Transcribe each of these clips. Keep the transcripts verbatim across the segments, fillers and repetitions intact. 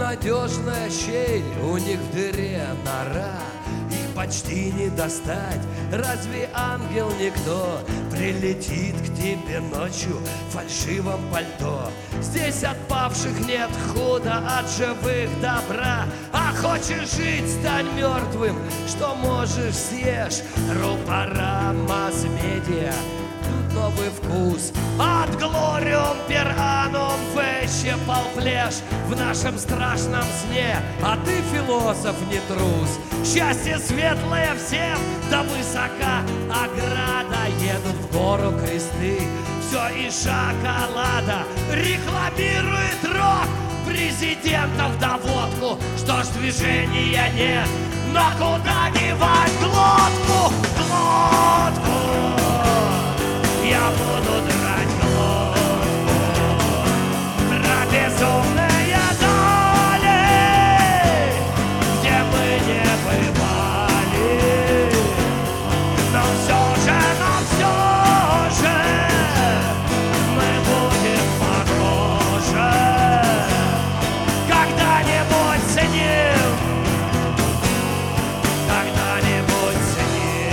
надежная щель, у них в дыре нора. Их почти не достать, разве ангел никто прилетит к тебе ночью в фальшивом пальто? Здесь от павших нет худа, от живых добра. А хочешь жить, стань мертвым, что можешь съешь. Рупора масс-медиа, тут новый вкус. От глориум пер анум фэще полплешь в нашем страшном сне. А ты, философ, не трус. Счастье светлое всем, да высока ограда. Едут в гору кресты, все из шоколада. Рекламирует рок президентов да водку. Что ж, движения нет, но куда девать глотку? Глотку! Я буду драть глотку. Про безумные дали, где мы не бывали. Но все же, но все же мы будем похожи. Когда-нибудь с ним, когда-нибудь с ним.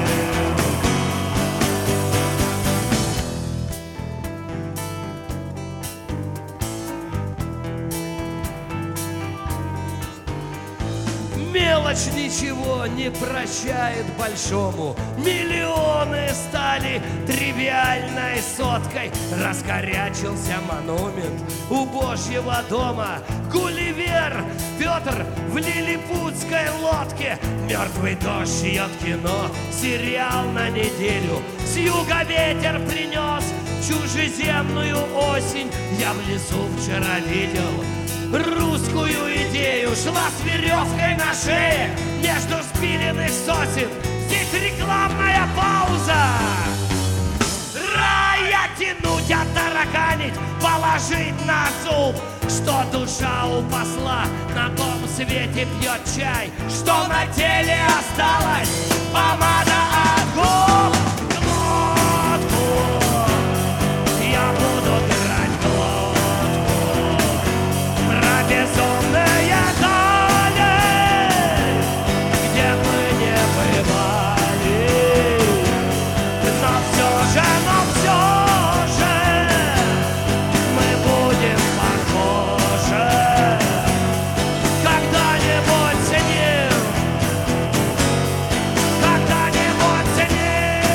Мелочь ничего не прощает большому. Миллионы стали тривиальной соткой. Раскорячился монумент у Божьего дома. Гулливер Петр в лилипутской лодке. Мертвый дождь шьет кино, сериал на неделю. С юга ветер принес чужеземную осень. Я в лесу вчера видел русскую идею. Шла с веревкой на шее между спиленных сосен. Здесь рекламная пауза. Рая тянуть, оттараканить, положить на зуб. Что душа у посла на том свете пьет чай. Что на теле осталось помада от губ. Глотку я буду драть глотку. Про безумные дали, где мы не бывали. Но все же, но все же мы будем похожи. Когда-нибудь с ним, когда-нибудь с ним.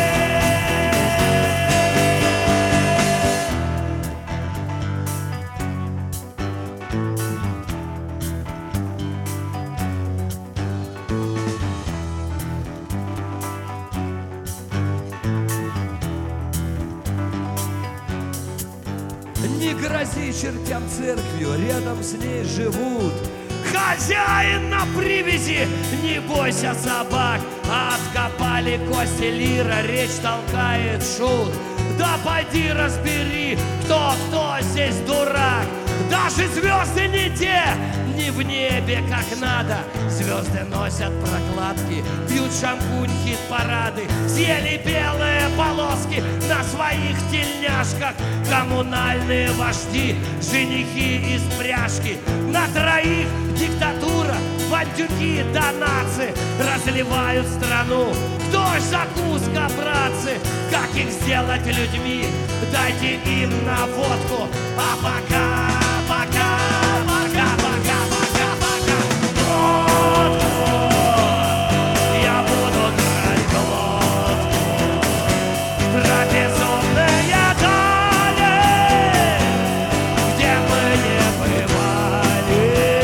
Не грози чертям церковью, рядом с ней живут. Хозяин на привязи, не бойся собак. Откопали кости лира, речь толкает шут. Да пойди разбери, кто кто здесь дурак. Даже звезды не те, не в небе как надо. Звезды носят прокладки, пьют шампунь, хит-парады. Съели белые полоски на своих тельняшках. Коммунальные вожди, женихи из пряжки. На троих диктатура, бандюки да нации разливают страну. Кто ж закуска, братцы? Как их сделать людьми? Дайте им наводку. А пока, пока, пока, пока, пока, пока. Глотку я буду драть глотку. Про безумные дали, где мы не бывали.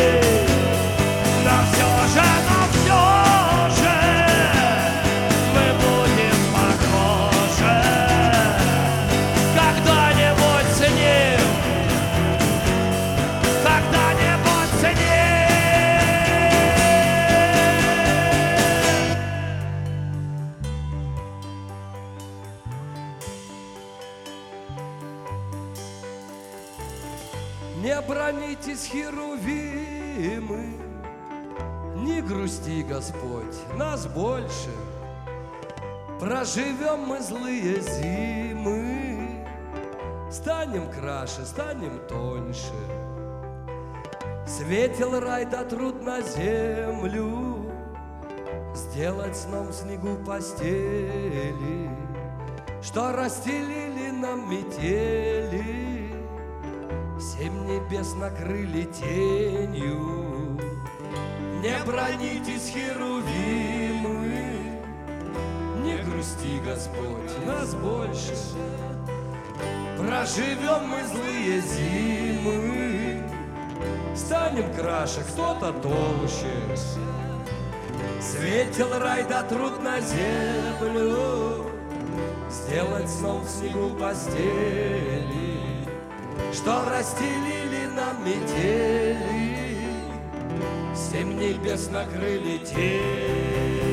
Но все же, но все же мы будем похожи. Когда-нибудь с ним, когда-нибудь с ним. Не бранитесь, херувимы, не грусти, Господь, нас больше. Проживем мы злые зимы, станем краше, станем тоньше. Светил рай, да труд на землю, сделать сном снегу постели, что расстелили нам метели, семь небес накрыли тенью. Не бронитесь, херувимы, не грусти, Господь, нас больше. Проживем мы злые зимы, станем краше, кто-то толще. Светил рай, да труд на землю, сделать сном в снегу постели, что расстелили нам метели, семь небес накрыли тень.